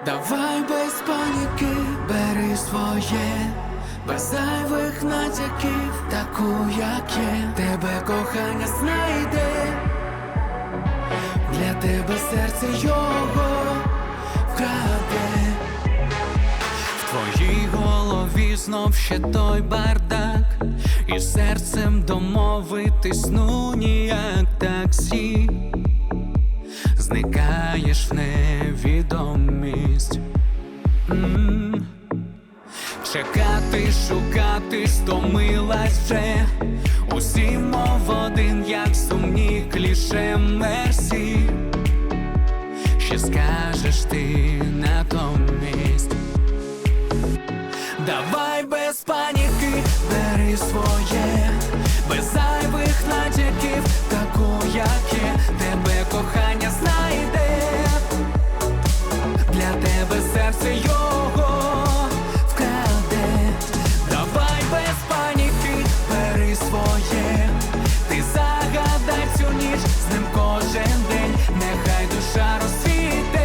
Давай без паніки, бери своє, без зайвих натяків, таку, як є. Тебе кохання знайде, для тебе серце його вкраде. В твоїй голові знов ще той бардак, і серцем домовитись ну ніяк. Таксі, зникаєш в невідомість. Чекати, шукати, стомилась вже. Усі мов один, як сумні кліше. Мерсі, ще скажеш ти натомість. Давай без паніки, бери своє, без зайвих натяків, таку, як є. Тебе кохання знайде, для тебе серце його вкраде. Давай без паніки, бери своє, ти загадай цю ніч, з ним кожен день, нехай душа розцвіте.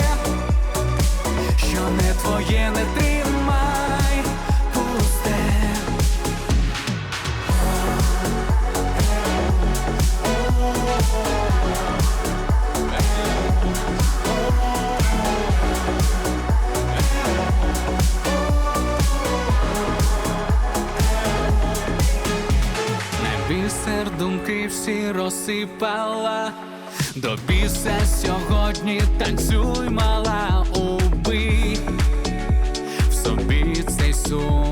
Що не твоє, не тримай пусте. На бісер думки всі розсипала, до біса сьогодні танцюй, мала, убий в собі цей сум.